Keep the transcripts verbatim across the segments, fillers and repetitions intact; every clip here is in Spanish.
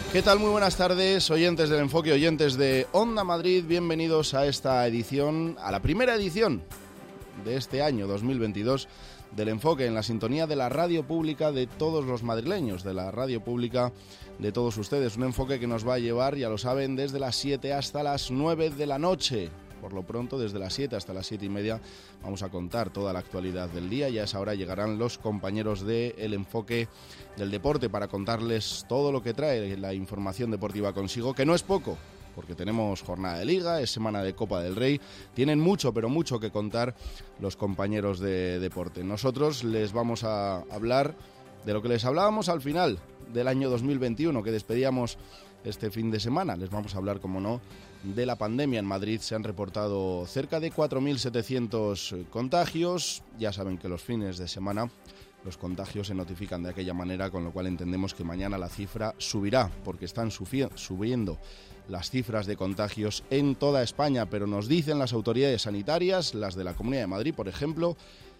¿Qué tal? Muy buenas tardes, oyentes del Enfoque, oyentes de Onda Madrid. Bienvenidos a esta edición, a la primera edición de este año dos mil veintidós del Enfoque, en la sintonía de la radio pública de todos los madrileños, de la radio pública de todos ustedes. Un enfoque que nos va a llevar, ya lo saben, desde las siete hasta las nueve de la noche. Por lo pronto, desde las siete hasta las siete y media vamos a contar toda la actualidad del día. Ya a esa hora llegarán los compañeros de El Enfoque del Deporte para contarles todo lo que trae la información deportiva consigo, que no es poco, porque tenemos jornada de Liga, es semana de Copa del Rey. Tienen mucho, pero mucho que contar los compañeros de deporte. Nosotros les vamos a hablar de lo que les hablábamos al final del año dos mil veintiuno, que despedíamos este fin de semana. Les vamos a hablar, como no, de la pandemia. En Madrid se han reportado cerca de cuatro mil setecientos contagios. Ya saben que los fines de semana los contagios se notifican de aquella manera, con lo cual entendemos que mañana la cifra subirá, porque están sufi- subiendo las cifras de contagios en toda España. Pero nos dicen las autoridades sanitarias, las de la Comunidad de Madrid, por ejemplo,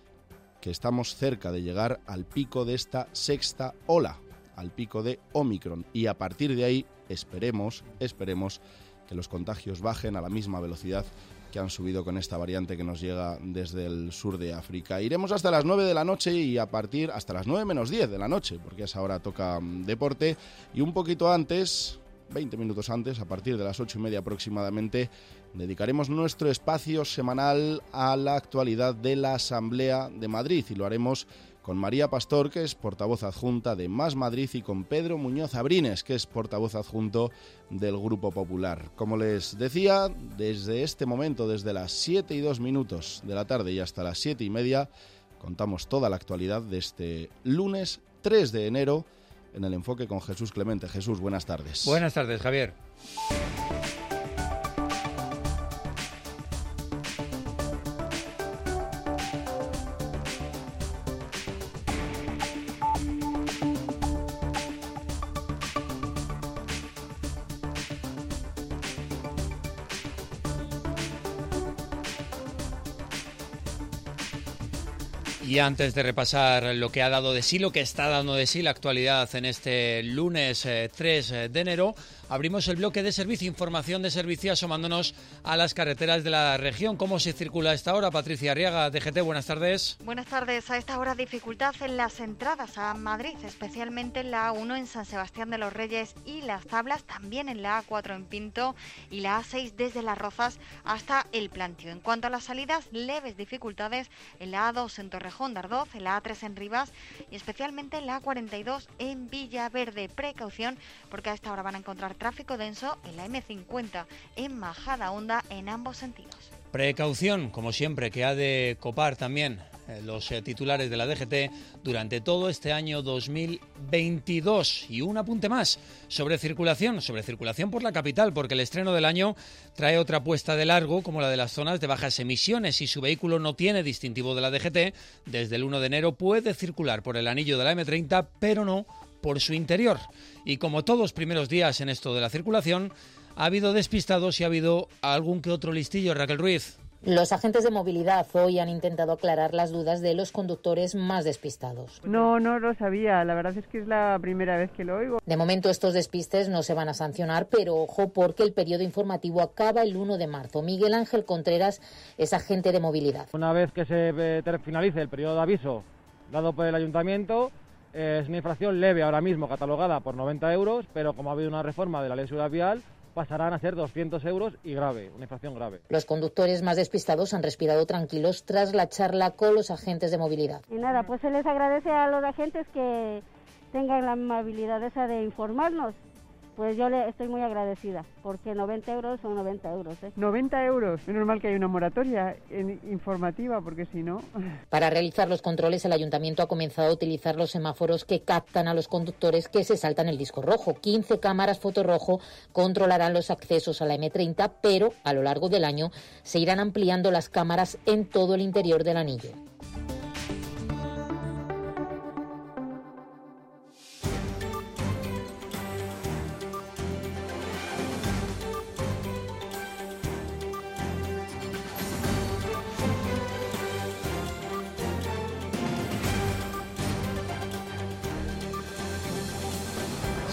que estamos cerca de llegar al pico de esta sexta ola, al pico de Omicron, y a partir de ahí esperemos, esperemos que los contagios bajen a la misma velocidad que han subido con esta variante que nos llega desde el sur de África. Iremos hasta las nueve de la noche y a partir hasta las nueve menos diez de la noche, porque a esa hora toca deporte, y un poquito antes, veinte minutos antes, a partir de las ocho y media aproximadamente, dedicaremos nuestro espacio semanal a la actualidad de la Asamblea de Madrid, y lo haremos con María Pastor, que es portavoz adjunta de Más Madrid, y con Pedro Muñoz Abrines, que es portavoz adjunto del Grupo Popular. Como les decía, desde este momento, desde las siete y dos minutos de la tarde y hasta las siete y media, contamos toda la actualidad de este lunes tres de enero en El Enfoque con Jesús Clemente. Jesús, buenas tardes. Buenas tardes, Javier. Y antes de repasar lo que ha dado de sí, lo que está dando de sí la actualidad en este lunes eh, tres de enero, abrimos el bloque de servicio, información de servicio, asomándonos a las carreteras de la región. ¿Cómo se circula a esta hora? Patricia Arriaga, D G T, buenas tardes. Buenas tardes. A esta hora dificultad en las entradas a Madrid, especialmente en la A uno en San Sebastián de los Reyes y Las Tablas, también en la A cuatro en Pinto y la A seis desde Las Rozas hasta El Plantío. En cuanto a las salidas, leves dificultades en la A dos en Torrejón de Ardoz, en la A tres en Rivas y especialmente en la A cuarenta y dos en Villaverde. Precaución, porque a esta hora van a encontrar tráfico denso en la eme cincuenta en Majadahonda en ambos sentidos. Precaución, como siempre, que ha de copar también eh, los eh, titulares de la D G T durante todo este año dos mil veintidós. Y un apunte más sobre circulación, sobre circulación por la capital, porque el estreno del año trae otra apuesta de largo, como la de las zonas de bajas emisiones. Si su vehículo no tiene distintivo de la D G T, desde el uno de enero puede circular por el anillo de la eme treinta, pero no por su interior. Y como todos primeros días en esto de la circulación, ha habido despistados y ha habido algún que otro listillo. Raquel Ruiz. Los agentes de movilidad hoy han intentado aclarar las dudas de los conductores más despistados. No, no lo sabía. La verdad es que es la primera vez que lo oigo. De momento estos despistes no se van a sancionar, pero ojo porque el periodo informativo acaba el uno de marzo. Miguel Ángel Contreras es agente de movilidad. Una vez que se eh, finalice el periodo de aviso dado por el ayuntamiento, eh, es una infracción leve ahora mismo catalogada por noventa euros, pero como ha habido una reforma de la ley de seguridad vial, pasarán a ser doscientos euros y grave, una infracción grave. Los conductores más despistados han respirado tranquilos tras la charla con los agentes de movilidad. Y nada, pues se les agradece a los agentes que tengan la amabilidad esa de informarnos. Pues yo le estoy muy agradecida, porque noventa euros son noventa euros. ¿eh? noventa euros, es normal que haya una moratoria en, informativa, porque si no... Para realizar los controles, el ayuntamiento ha comenzado a utilizar los semáforos que captan a los conductores que se saltan el disco rojo. quince cámaras fotorrojo controlarán los accesos a la eme treinta, pero a lo largo del año se irán ampliando las cámaras en todo el interior del anillo.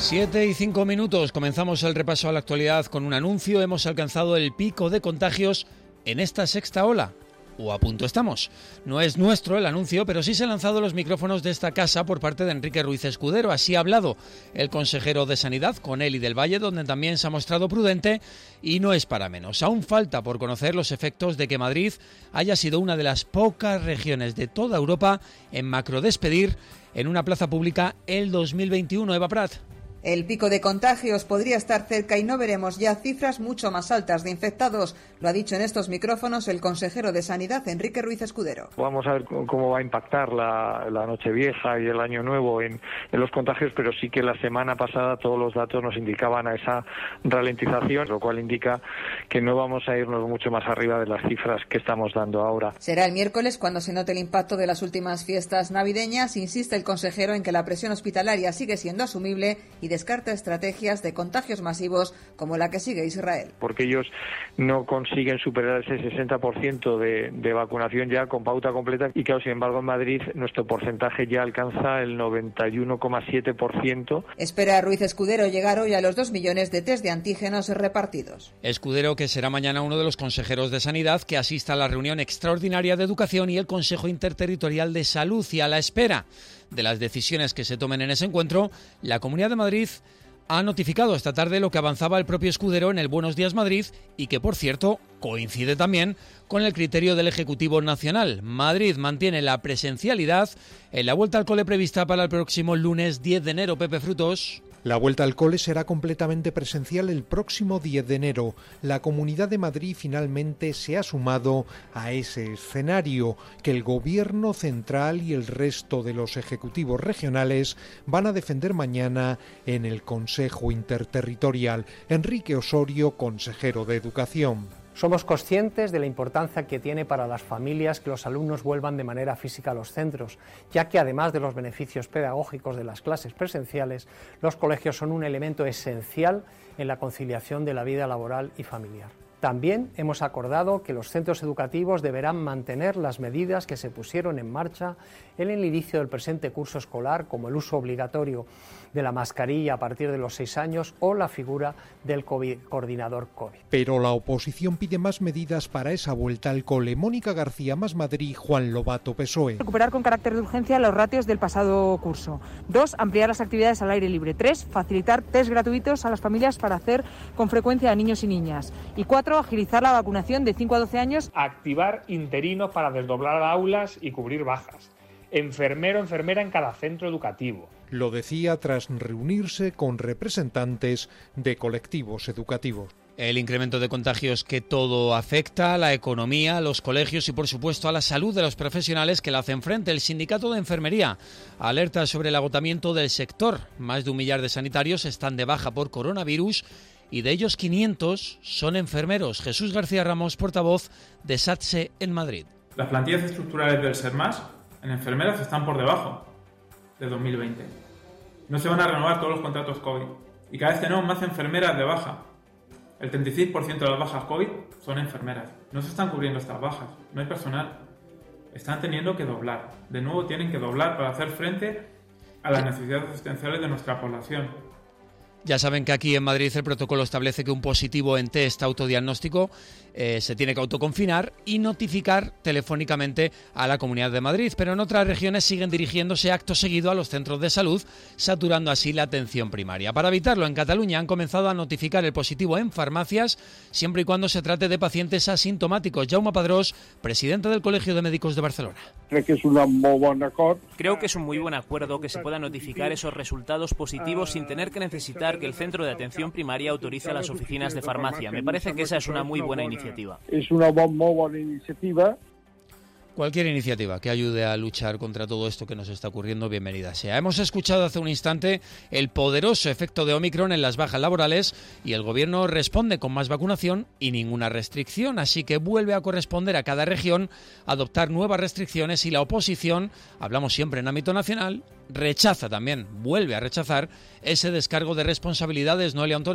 Siete y cinco minutos, comenzamos el repaso a la actualidad con un anuncio. Hemos alcanzado el pico de contagios en esta sexta ola, o a punto estamos. No es nuestro el anuncio, pero sí se han lanzado los micrófonos de esta casa por parte de Enrique Ruiz Escudero. Así ha hablado el consejero de Sanidad con Eli del Valle, donde también se ha mostrado prudente y no es para menos. Aún falta por conocer los efectos de que Madrid haya sido una de las pocas regiones de toda Europa en macrodespedir en una plaza pública el dos mil veintiuno. Eva Prat. El pico de contagios podría estar cerca y no veremos ya cifras mucho más altas de infectados. Lo ha dicho en estos micrófonos el consejero de Sanidad, Enrique Ruiz Escudero. Vamos a ver cómo va a impactar la, la Nochevieja y el Año Nuevo en, en los contagios, pero sí que la semana pasada todos los datos nos indicaban a esa ralentización, lo cual indica que no vamos a irnos mucho más arriba de las cifras que estamos dando ahora. Será el miércoles cuando se note el impacto de las últimas fiestas navideñas. Insiste el consejero en que la presión hospitalaria sigue siendo asumible y descarta estrategias de contagios masivos como la que sigue Israel. Porque ellos no consiguen superar ese sesenta por ciento de, de vacunación ya con pauta completa y claro, sin embargo en Madrid nuestro porcentaje ya alcanza el noventa y uno coma siete por ciento. Espera Ruiz Escudero llegar hoy a los dos millones de test de antígenos repartidos. Escudero, que será mañana uno de los consejeros de Sanidad que asista a la reunión extraordinaria de Educación y el Consejo Interterritorial de Salud, y a la espera de las decisiones que se tomen en ese encuentro, la Comunidad de Madrid ha notificado esta tarde lo que avanzaba el propio Escudero en el Buenos Días Madrid y que, por cierto, coincide también con el criterio del Ejecutivo Nacional. Madrid mantiene la presencialidad en la vuelta al cole prevista para el próximo lunes diez de enero. Pepe Frutos. La vuelta al cole será completamente presencial el próximo diez de enero. La Comunidad de Madrid finalmente se ha sumado a ese escenario que el Gobierno central y el resto de los ejecutivos regionales van a defender mañana en el Consejo Interterritorial. Enrique Osorio, consejero de Educación. Somos conscientes de la importancia que tiene para las familias que los alumnos vuelvan de manera física a los centros, ya que además de los beneficios pedagógicos de las clases presenciales, los colegios son un elemento esencial en la conciliación de la vida laboral y familiar. También hemos acordado que los centros educativos deberán mantener las medidas que se pusieron en marcha en el inicio del presente curso escolar, como el uso obligatorio de la mascarilla a partir de los seis años o la figura del COVID, coordinador COVID. Pero la oposición pide más medidas para esa vuelta al cole. Mónica García, Más Madrid, Juan Lobato, P S O E. Recuperar con carácter de urgencia los ratios del pasado curso. Dos, ampliar las actividades al aire libre. Tres, facilitar test gratuitos a las familias para hacer con frecuencia a niños y niñas. Y cuatro, agilizar la vacunación de cinco a doce años. Activar interinos para desdoblar aulas y cubrir bajas. Enfermero, enfermera en cada centro educativo. Lo decía tras reunirse con representantes de colectivos educativos. El incremento de contagios que todo afecta a la economía, a los colegios y, por supuesto, a la salud de los profesionales que la hacen frente. El Sindicato de Enfermería alerta sobre el agotamiento del sector. Más de un millar de sanitarios están de baja por coronavirus y de ellos quinientos son enfermeros. Jesús García Ramos, portavoz de SATSE en Madrid. Las plantillas estructurales del SERMAS en enfermeras están por debajo de dos mil veinte. No se van a renovar todos los contratos COVID y cada vez tenemos más enfermeras de baja. El treinta y seis por ciento de las bajas COVID son enfermeras. No se están cubriendo estas bajas, no hay personal. Están teniendo que doblar. De nuevo tienen que doblar para hacer frente a las necesidades asistenciales de nuestra población. Ya saben que aquí en Madrid el protocolo establece que un positivo en test autodiagnóstico eh, se tiene que autoconfinar y notificar telefónicamente a la Comunidad de Madrid, pero en otras regiones siguen dirigiéndose acto seguido a los centros de salud, saturando así la atención primaria. Para evitarlo, en Cataluña han comenzado a notificar el positivo en farmacias, siempre y cuando se trate de pacientes asintomáticos. Jaume Padrós, presidente del Colegio de Médicos de Barcelona. Creo que es una muy buena acuerdo. Creo que es un muy buen acuerdo que se puedan notificar esos resultados positivos sin tener que necesitar que el centro de atención primaria autorice a las oficinas de farmacia. Me parece que esa es una muy buena iniciativa. Es una muy buena iniciativa. Cualquier iniciativa que ayude a luchar contra todo esto que nos está ocurriendo, bienvenida sea. Hemos escuchado hace un instante el poderoso efecto de Omicron en las bajas laborales y el Gobierno responde con más vacunación y ninguna restricción, así que vuelve a corresponder a cada región adoptar nuevas restricciones y la oposición, hablamos siempre en ámbito nacional, rechaza también, vuelve a rechazar ese descargo de responsabilidades, Noelia Ontoria.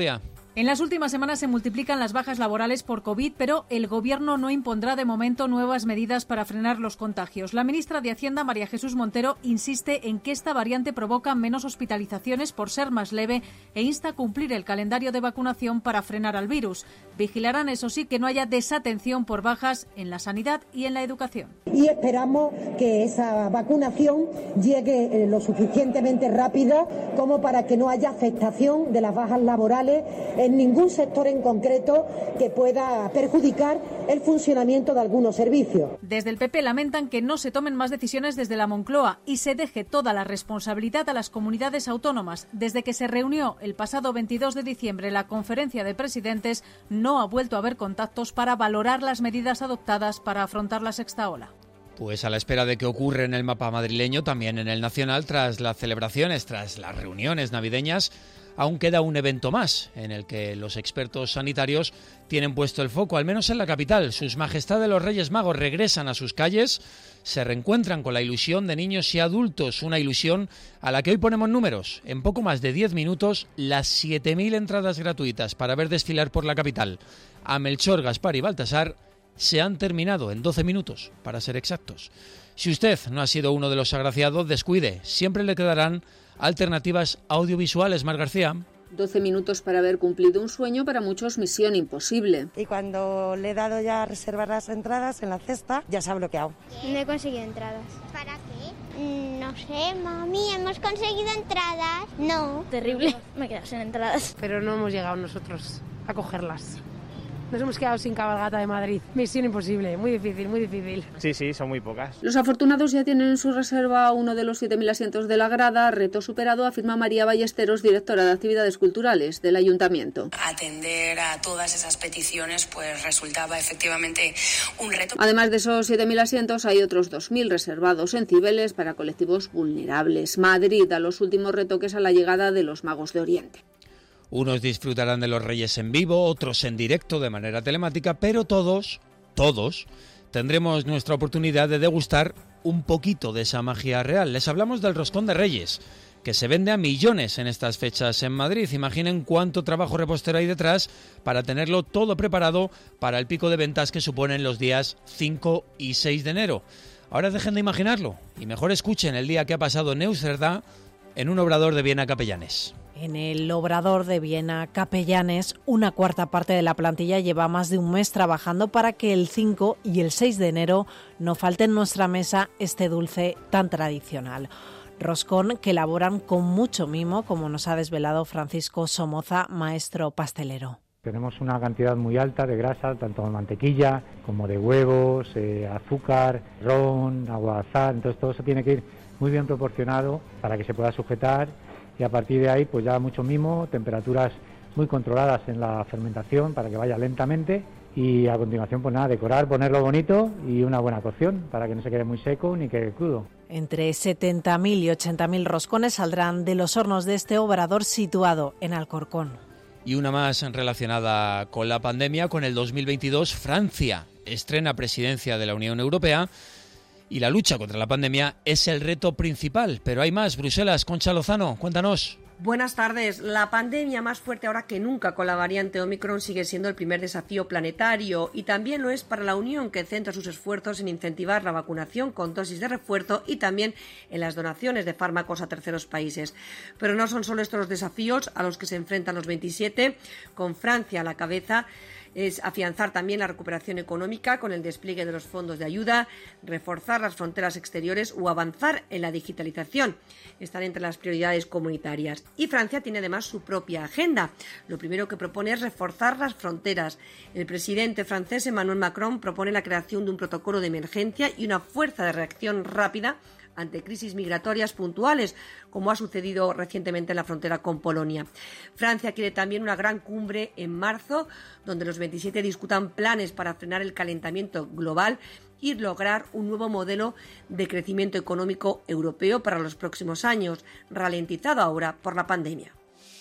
En las últimas semanas se multiplican las bajas laborales por COVID, pero el Gobierno no impondrá de momento nuevas medidas para frenar los contagios. La ministra de Hacienda, María Jesús Montero, insiste en que esta variante provoca menos hospitalizaciones por ser más leve e insta a cumplir el calendario de vacunación para frenar al virus. Vigilarán, eso sí, que no haya desatención por bajas en la sanidad y en la educación. Y esperamos que esa vacunación llegue lo suficientemente rápida como para que no haya afectación de las bajas laborales en ningún sector en concreto que pueda perjudicar el funcionamiento de algunos servicios. Desde el P P lamentan que no se tomen más decisiones desde la Moncloa y se deje toda la responsabilidad a las comunidades autónomas. Desde que se reunió el pasado veintidós de diciembre la conferencia de presidentes, no ha vuelto a haber contactos para valorar las medidas adoptadas para afrontar la sexta ola. Pues a la espera de que ocurra en el mapa madrileño, también en el nacional, tras las celebraciones, tras las reuniones navideñas, aún queda un evento más en el que los expertos sanitarios tienen puesto el foco, al menos en la capital. Sus Majestades los Reyes Magos regresan a sus calles, se reencuentran con la ilusión de niños y adultos, una ilusión a la que hoy ponemos números. En poco más de diez minutos, las siete mil entradas gratuitas para ver desfilar por la capital a Melchor, Gaspar y Baltasar se han terminado en doce minutos, para ser exactos. Si usted no ha sido uno de los agraciados, descuide, siempre le quedarán alternativas audiovisuales. Mar García. doce minutos para haber cumplido un sueño, para muchos misión imposible. Y cuando le he dado ya a reservar las entradas en la cesta, ya se ha bloqueado. No he conseguido entradas. ¿Para qué? No sé, mami, ¿hemos conseguido entradas? No. Terrible, me he quedado sin entradas. Pero no hemos llegado nosotros a cogerlas. Nos hemos quedado sin cabalgata de Madrid. Misión imposible, muy difícil, muy difícil. Sí, sí, son muy pocas. Los afortunados ya tienen en su reserva uno de los siete mil asientos de la grada. Reto superado, afirma María Ballesteros, directora de Actividades Culturales del Ayuntamiento. Atender a todas esas peticiones pues resultaba efectivamente un reto. Además de esos siete mil asientos, hay otros dos mil reservados en Cibeles para colectivos vulnerables. Madrid da los últimos retoques a la llegada de los Magos de Oriente. Unos disfrutarán de los Reyes en vivo, otros en directo de manera telemática, pero todos, todos, tendremos nuestra oportunidad de degustar un poquito de esa magia real. Les hablamos del roscón de Reyes, que se vende a millones en estas fechas en Madrid. Imaginen cuánto trabajo repostero hay detrás para tenerlo todo preparado para el pico de ventas que suponen los días cinco y seis de enero. Ahora dejen de imaginarlo y mejor escuchen el día que ha pasado Neus Cerdá en un obrador de Viena Capellanes. En el obrador de Viena Capellanes, una cuarta parte de la plantilla lleva más de un mes trabajando para que el cinco y el seis de enero no falte en nuestra mesa este dulce tan tradicional. Roscón que elaboran con mucho mimo, como nos ha desvelado Francisco Somoza, maestro pastelero. Tenemos una cantidad muy alta de grasa, tanto de mantequilla como de huevos, eh, azúcar, ron, agua de azahar. Entonces todo eso tiene que ir muy bien proporcionado para que se pueda sujetar. Y a partir de ahí, pues ya mucho mimo, temperaturas muy controladas en la fermentación para que vaya lentamente. Y a continuación, pues nada, decorar, ponerlo bonito y una buena cocción para que no se quede muy seco ni quede crudo. Entre setenta mil y ochenta mil roscones saldrán de los hornos de este obrador situado en Alcorcón. Y una más relacionada con la pandemia, con el dos mil veintidós, Francia estrena presidencia de la Unión Europea. Y la lucha contra la pandemia es el reto principal. Pero hay más. Bruselas, Concha Lozano, cuéntanos. Buenas tardes. La pandemia, más fuerte ahora que nunca con la variante Omicron, sigue siendo el primer desafío planetario y también lo es para la Unión, que centra sus esfuerzos en incentivar la vacunación con dosis de refuerzo y también en las donaciones de fármacos a terceros países. Pero no son solo estos los desafíos a los que se enfrentan los veintisiete, con Francia a la cabeza. Es afianzar también la recuperación económica con el despliegue de los fondos de ayuda, reforzar las fronteras exteriores o avanzar en la digitalización. Están entre las prioridades comunitarias. Y Francia tiene además su propia agenda. Lo primero que propone es reforzar las fronteras. El presidente francés Emmanuel Macron propone la creación de un protocolo de emergencia y una fuerza de reacción rápida ante crisis migratorias puntuales, como ha sucedido recientemente en la frontera con Polonia. Francia quiere también una gran cumbre en marzo, donde los veintisiete discutan planes para frenar el calentamiento global y lograr un nuevo modelo de crecimiento económico europeo para los próximos años, ralentizado ahora por la pandemia.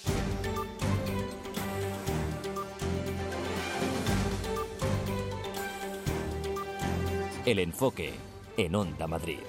El enfoque en Onda Madrid.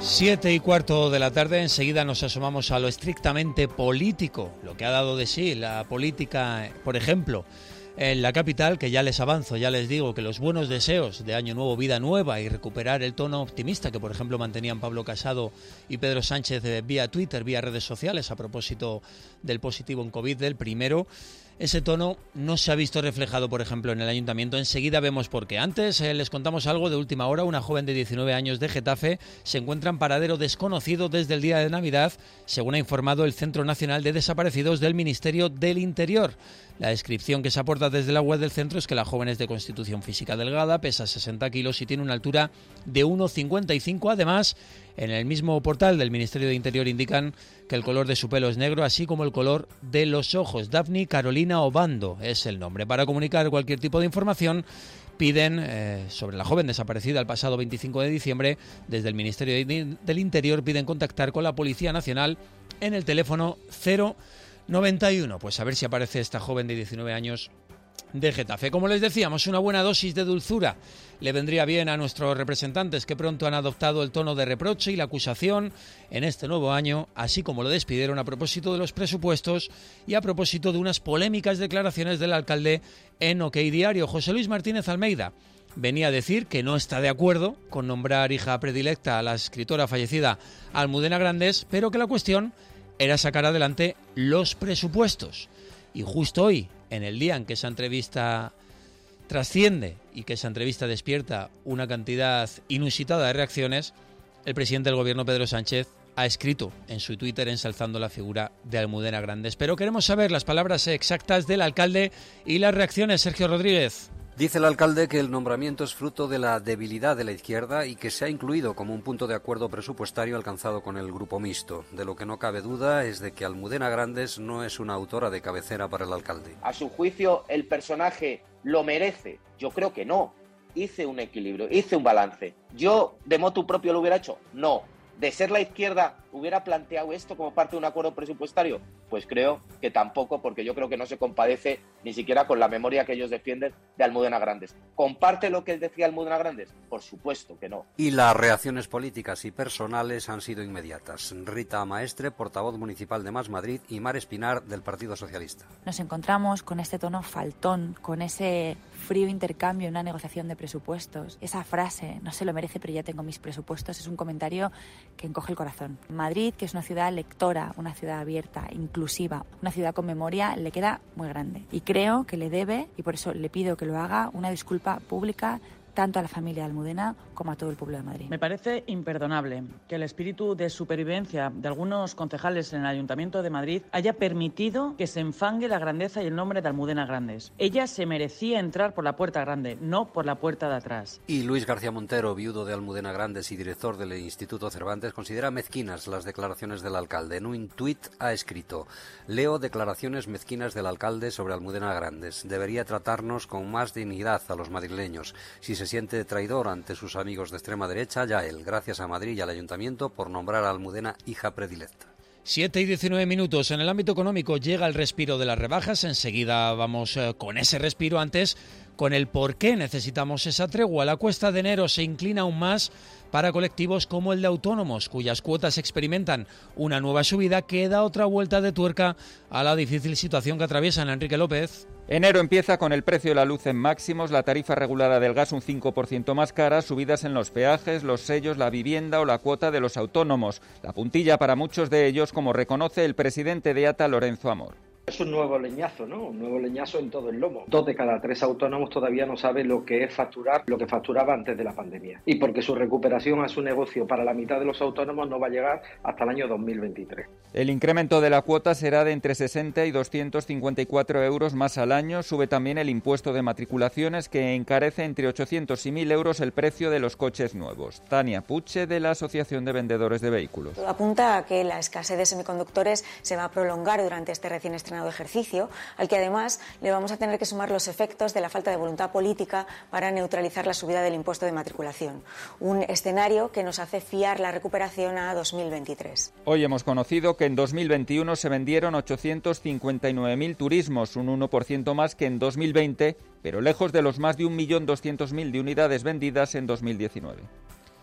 Siete y cuarto de la tarde, enseguida nos asomamos a lo estrictamente político, lo que ha dado de sí la política, por ejemplo, en la capital, que ya les avanzo, ya les digo que los buenos deseos de Año Nuevo, Vida Nueva y recuperar el tono optimista que, por ejemplo, mantenían Pablo Casado y Pedro Sánchez vía Twitter, vía redes sociales, a propósito del positivo en COVID del primero, ese tono no se ha visto reflejado, por ejemplo, en el Ayuntamiento. Enseguida vemos por qué. Antes eh, les contamos algo de última hora. Una joven de diecinueve años de Getafe se encuentra en paradero desconocido desde el día de Navidad, según ha informado el Centro Nacional de Desaparecidos del Ministerio del Interior. La descripción que se aporta desde la web del centro es que la joven es de constitución física delgada, pesa sesenta kilos y tiene una altura de uno cincuenta y cinco. Además, en el mismo portal del Ministerio de Interior indican que el color de su pelo es negro, así como el color de los ojos. Daphne Carolina Obando es el nombre. Para comunicar cualquier tipo de información, piden eh, sobre la joven desaparecida el pasado veinticinco de diciembre, desde el Ministerio de, del Interior piden contactar con la Policía Nacional en el teléfono cero noventa y uno. Pues a ver si aparece esta joven de diecinueve años de Getafe. Como les decíamos, una buena dosis de dulzura le vendría bien a nuestros representantes, que pronto han adoptado el tono de reproche y la acusación en este nuevo año, así como lo despidieron a propósito de los presupuestos y a propósito de unas polémicas declaraciones del alcalde en OK Diario. José Luis Martínez Almeida venía a decir que no está de acuerdo con nombrar hija predilecta a la escritora fallecida Almudena Grandes, pero que la cuestión era sacar adelante los presupuestos. Y justo hoy, en el día en que esa entrevista trasciende y que esa entrevista despierta una cantidad inusitada de reacciones, el presidente del gobierno, Pedro Sánchez, ha escrito en su Twitter ensalzando la figura de Almudena Grandes. Pero queremos saber las palabras exactas del alcalde y las reacciones. Sergio Rodríguez. Dice el alcalde que el nombramiento es fruto de la debilidad de la izquierda y que se ha incluido como un punto de acuerdo presupuestario alcanzado con el grupo mixto. De lo que no cabe duda es de que Almudena Grandes no es una autora de cabecera para el alcalde. ¿A su juicio el personaje lo merece? Yo creo que no. Hice un equilibrio, hice un balance. ¿Yo de motu propio lo hubiera hecho? No. ¿De ser la izquierda hubiera planteado esto como parte de un acuerdo presupuestario? Pues creo que tampoco, porque yo creo que no se compadece ni siquiera con la memoria que ellos defienden de Almudena Grandes. ¿Comparte lo que decía Almudena Grandes? Por supuesto que no. Y las reacciones políticas y personales han sido inmediatas. Rita Maestre, portavoz municipal de Más Madrid, y Mar Espinar, del Partido Socialista. Nos encontramos con este tono faltón, con ese frío intercambio en una negociación de presupuestos. Esa frase, no se lo merece pero ya tengo mis presupuestos, es un comentario que encoge el corazón. Madrid, que es una ciudad lectora, una ciudad abierta, inclusiva, una ciudad con memoria, le queda muy grande. Y creo que le debe, y por eso le pido que lo haga, una disculpa pública tanto a la familia de Almudena como a todo el pueblo de Madrid. Me parece imperdonable que el espíritu de supervivencia de algunos concejales en el Ayuntamiento de Madrid haya permitido que se enfangue la grandeza y el nombre de Almudena Grandes. Ella se merecía entrar por la puerta grande, no por la puerta de atrás. Y Luis García Montero, viudo de Almudena Grandes y director del Instituto Cervantes, considera mezquinas las declaraciones del alcalde. En un tuit ha escrito: leo declaraciones mezquinas del alcalde sobre Almudena Grandes. Debería tratarnos con más dignidad a los madrileños. Si se siente traidor ante sus amigos de extrema derecha, ya él. Gracias a Madrid y al Ayuntamiento por nombrar a Almudena hija predilecta. siete y diecinueve minutos. En el ámbito económico llega el respiro de las rebajas. Enseguida vamos eh, con ese respiro. Antes, con el por qué necesitamos esa tregua. La cuesta de enero se inclina aún más para colectivos como el de autónomos, cuyas cuotas experimentan una nueva subida que da otra vuelta de tuerca a la difícil situación que atraviesan. Enrique López. Enero empieza con el precio de la luz en máximos, la tarifa regulada del gas un cinco por ciento más cara, subidas en los peajes, los sellos, la vivienda o la cuota de los autónomos. La puntilla para muchos de ellos, como reconoce el presidente de A T A, Lorenzo Amor. Es un nuevo leñazo, ¿no? Un nuevo leñazo en todo el lomo. Dos de cada tres autónomos todavía no saben lo que es facturar lo que facturaba antes de la pandemia. Y porque su recuperación a su negocio para la mitad de los autónomos no va a llegar hasta el año dos mil veintitrés. El incremento de la cuota será de entre sesenta y doscientos cincuenta y cuatro euros más al año. Sube también el impuesto de matriculaciones, que encarece entre ochocientos y mil euros el precio de los coches nuevos. Tania Puche, de la Asociación de Vendedores de Vehículos. Todo apunta a que la escasez de semiconductores se va a prolongar durante este recién estrenado ejercicio, al que además le vamos a tener que sumar los efectos de la falta de voluntad política para neutralizar la subida del impuesto de matriculación. Un escenario que nos hace fiar la recuperación a dos mil veintitrés. Hoy hemos conocido que en dos mil veintiuno se vendieron ochocientos cincuenta y nueve mil turismos, un uno por ciento más que en dos mil veinte, pero lejos de los más de un millón doscientos mil de unidades vendidas en dos mil diecinueve.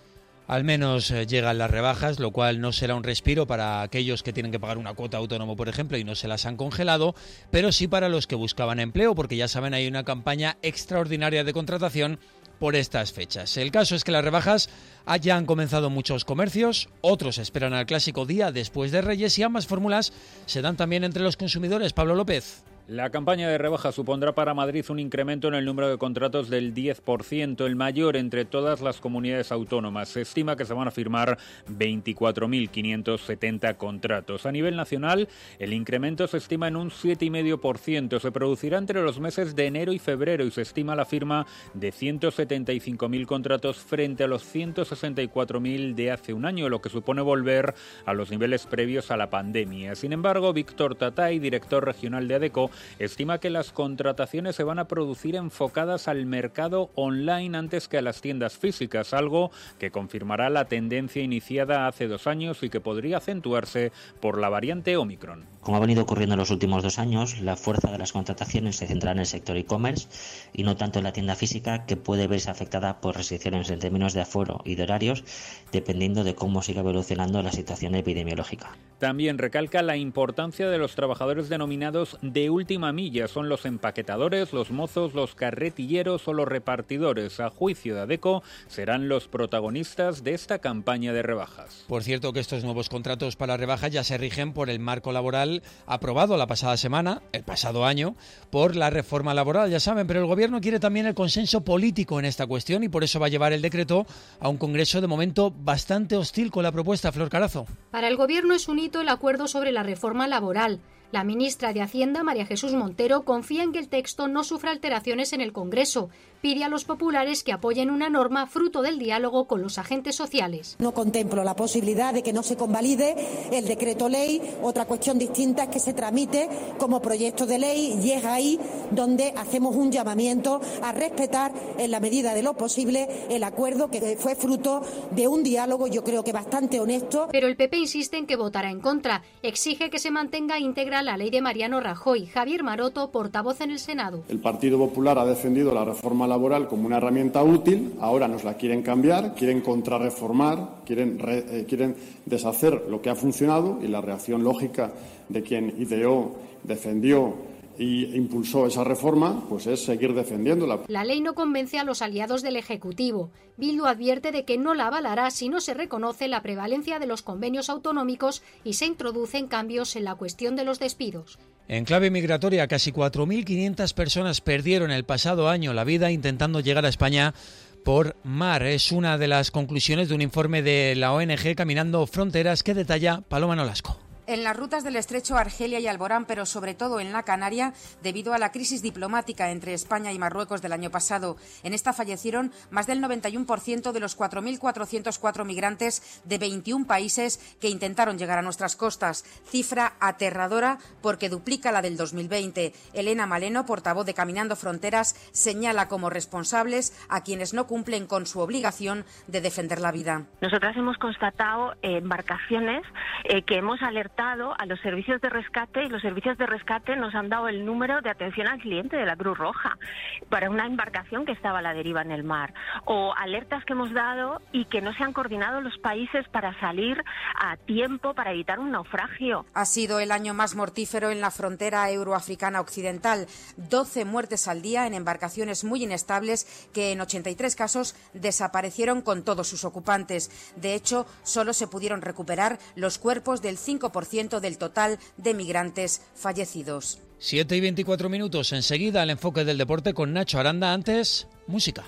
Al menos llegan las rebajas, lo cual no será un respiro para aquellos que tienen que pagar una cuota autónomo, por ejemplo, y no se las han congelado, pero sí para los que buscaban empleo, porque ya saben, hay una campaña extraordinaria de contratación por estas fechas. El caso es que las rebajas ya han comenzado muchos comercios, otros esperan al clásico día después de Reyes y ambas fórmulas se dan también entre los consumidores. Pablo López. La campaña de rebajas supondrá para Madrid un incremento en el número de contratos del diez por ciento, el mayor entre todas las comunidades autónomas. Se estima que se van a firmar veinticuatro mil quinientos setenta contratos. A nivel nacional, el incremento se estima en un siete coma cinco por ciento. Se producirá entre los meses de enero y febrero y se estima la firma de ciento setenta y cinco mil contratos frente a los ciento sesenta y cuatro mil de hace un año, lo que supone volver a los niveles previos a la pandemia. Sin embargo, Víctor Tatay, director regional de ADECO, estima que las contrataciones se van a producir enfocadas al mercado online antes que a las tiendas físicas, algo que confirmará la tendencia iniciada hace dos años y que podría acentuarse por la variante Omicron. Como ha venido ocurriendo en los últimos dos años, la fuerza de las contrataciones se centrará en el sector e-commerce y no tanto en la tienda física, que puede verse afectada por restricciones en términos de aforo y de horarios, dependiendo de cómo siga evolucionando la situación epidemiológica. También recalca la importancia de los trabajadores denominados de última milla. Son los empaquetadores, los mozos, los carretilleros o los repartidores. A juicio de ADECO, serán los protagonistas de esta campaña de rebajas. Por cierto, que estos nuevos contratos para rebajas ya se rigen por el marco laboral aprobado la pasada semana, el pasado año, por la reforma laboral, ya saben, pero el Gobierno quiere también el consenso político en esta cuestión y por eso va a llevar el decreto a un Congreso de momento bastante hostil con la propuesta. Flor Carazo. Para el Gobierno es un hito el acuerdo sobre la reforma laboral. La ministra de Hacienda, María Jesús Montero, confía en que el texto no sufra alteraciones en el Congreso. Pide a los populares que apoyen una norma fruto del diálogo con los agentes sociales. No contemplo la posibilidad de que no se convalide el decreto ley. Otra cuestión distinta es que se tramite como proyecto de ley y es ahí donde hacemos un llamamiento a respetar en la medida de lo posible el acuerdo que fue fruto de un diálogo, yo creo que bastante honesto. Pero el P P insiste en que votará en contra. Exige que se mantenga íntegra la ley de Mariano Rajoy. Javier Maroto, portavoz en el Senado. El Partido Popular ha defendido la reforma laboral como una herramienta útil, ahora nos la quieren cambiar, quieren contrarreformar, quieren, re, eh, quieren deshacer lo que ha funcionado y la reacción lógica de quien ideó, defendió y impulsó esa reforma, pues es seguir defendiéndola. La ley no convence a los aliados del Ejecutivo. Bildu advierte de que no la avalará si no se reconoce la prevalencia de los convenios autonómicos y se introducen cambios en la cuestión de los despidos. En clave migratoria, casi cuatro mil quinientas personas perdieron el pasado año la vida intentando llegar a España por mar. Es una de las conclusiones de un informe de la O N G Caminando Fronteras que detalla Paloma Nolasco. En las rutas del estrecho Argelia y Alborán, pero sobre todo en la Canaria, debido a la crisis diplomática entre España y Marruecos del año pasado. En esta fallecieron más del noventa y uno por ciento de los cuatro mil cuatrocientos cuatro migrantes de veintiún países que intentaron llegar a nuestras costas. Cifra aterradora porque duplica la del dos mil veinte. Elena Maleno, portavoz de Caminando Fronteras, señala como responsables a quienes no cumplen con su obligación de defender la vida. Nosotras hemos constatado embarcaciones eh, que hemos alertado a los servicios de rescate y los servicios de rescate nos han dado el número de atención al cliente de la Cruz Roja para una embarcación que estaba a la deriva en el mar, o alertas que hemos dado y que no se han coordinado los países para salir a tiempo para evitar un naufragio. Ha sido el año más mortífero en la frontera euroafricana occidental, doce muertes al día en embarcaciones muy inestables que en ochenta y tres casos desaparecieron con todos sus ocupantes. De hecho, solo se pudieron recuperar los cuerpos del cinco por ciento del total de migrantes fallecidos. siete y veinticuatro minutos. Enseguida el enfoque del deporte con Nacho Aranda. Antes, música.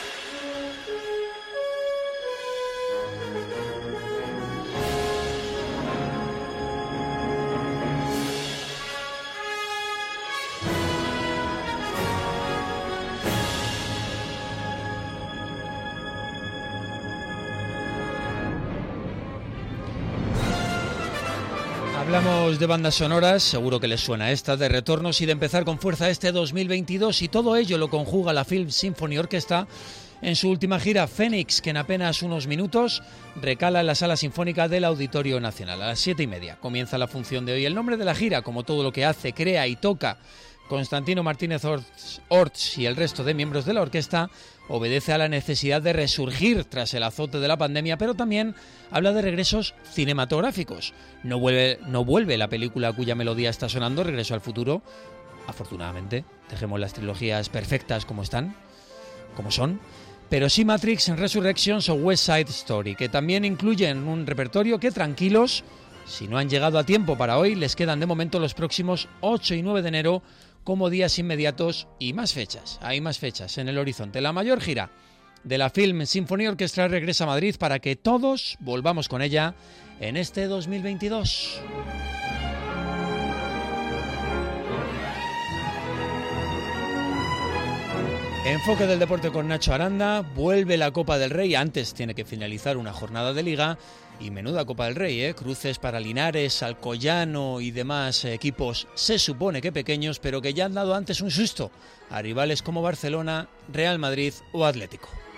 Hablamos de bandas sonoras, seguro que les suena esta, de retornos y de empezar con fuerza este dos mil veintidós, y todo ello lo conjuga la Film Symphony Orchestra en su última gira Fénix, que en apenas unos minutos recala en la Sala Sinfónica del Auditorio Nacional. A las siete y media comienza la función de hoy. El nombre de la gira, como todo lo que hace, crea y toca Constantino Martínez Orts, Orts y el resto de miembros de la orquesta obedece a la necesidad de resurgir tras el azote de la pandemia, pero también habla de regresos cinematográficos. No vuelve, no vuelve la película cuya melodía está sonando, Regreso al futuro. Afortunadamente, dejemos las trilogías perfectas como están, como son. Pero sí Matrix en Resurrections o West Side Story, que también incluyen un repertorio que, tranquilos, si no han llegado a tiempo para hoy, les quedan de momento los próximos ocho y nueve de enero como días inmediatos y más fechas. Hay más fechas en el horizonte. La mayor gira de la Film Symphony Orchestra regresa a Madrid para que todos volvamos con ella en este dos mil veintidós. Enfoque del deporte con Nacho Aranda. Vuelve la Copa del Rey. Antes tiene que finalizar una jornada de Liga. Y menuda Copa del Rey, ¿eh? Cruces para Linares, Alcoyano y demás equipos, se supone que pequeños, pero que ya han dado antes un susto a rivales como Barcelona, Real Madrid o Atlético.